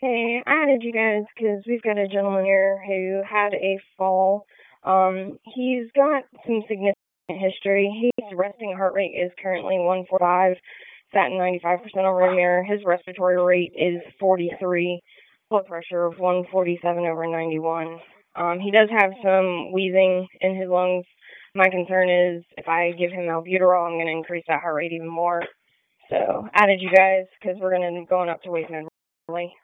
Hey, I added you guys because we've got a gentleman here who had a fall. He's got some significant history. His resting heart rate is currently 145, sat 95% over room air. His respiratory rate is 43, blood pressure of 147 over 91. He does have some wheezing in his lungs. My concern is if I give him albuterol, I'm going to increase that heart rate even more. So, added you guys because we're going to be going up to Wakeman.